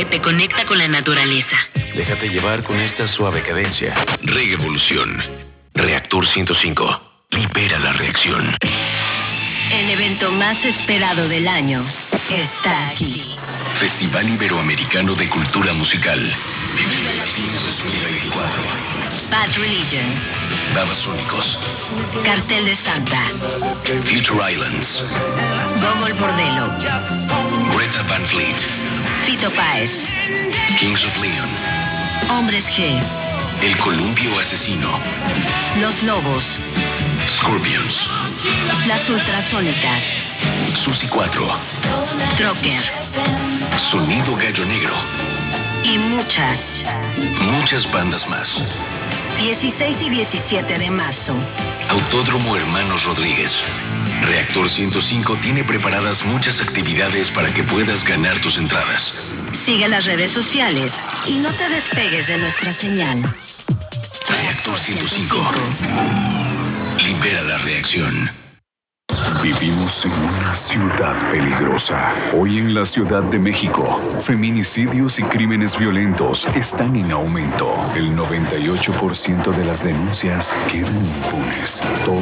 que te conecta con la naturaleza. Déjate llevar con esta suave cadencia. Reggae Evolución. Reactor 105. Libera la reacción. El evento más esperado del año está aquí. Festival Iberoamericano de Cultura Musical. Vive Latino 2024. Bad Religion. Babasónicos. Cartel de Santa. Future Islands. Gogol Bordello. Greta Van Fleet. Fito Páez. Kings of Leon. Hombres G. El Columpio Asesino. Los Lobos. Scorpions. Las Ultrasónicas. Susi 4. Trocker. Sonido Gallo Negro. Y muchas bandas más. 16 y 17 de marzo. Autódromo Hermanos Rodríguez. Reactor 105 tiene preparadas muchas actividades para que puedas ganar tus entradas. Sigue las redes sociales y no te despegues de nuestra señal. Reactor 105. Libera la reacción. Vivimos en una ciudad peligrosa. Hoy en la Ciudad de México, feminicidios y crímenes violentos están en aumento. El 98% de las denuncias quedan impunes.